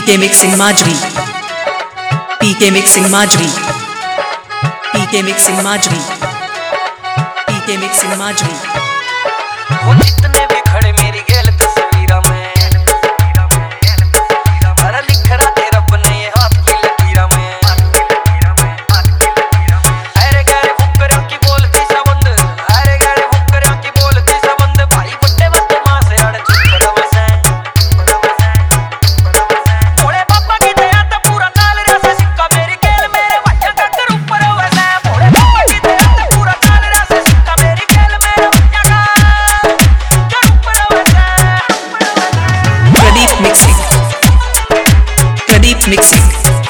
PK Mixing Majri, PK Mixing Majri, PK Mixing Majri, PK Mixing Majri। वो जितने भी खड़े मेरी गैल तस्वीरा में, अरे लिख रहा रब ने ये हाथ की लकीरा में। अरे गारे फुकरों की बोलती सबंद, अरे गारे फुकरों की बोलती सबंद, भाई बट्टे बट्टे मां से अड़ चुप रवसे। भोले पापा की दया तो पूरा काल रस सिक्का मेरी गैल मेरे भैया का कर ऊपर वैसे। भोले पापा की दया तो पूरा काल रस सिक्का मेरी गैल मेरे भैया का कर ऊपर वैसे। Pradeep Mixing, Pradeep Mixing।